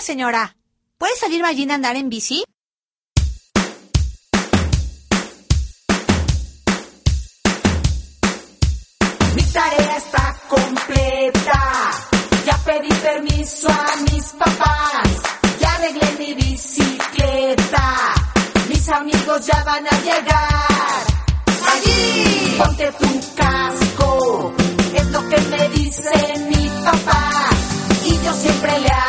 señora. ¿Puede salir Ballín a andar en bici? Mi tarea está completa. Ya pedí permiso a mis papás. Ya arreglé mi bicicleta. Mis amigos ya van a llegar. Allí, ponte tu casco. Es lo que me dice mi papá. Y yo siempre le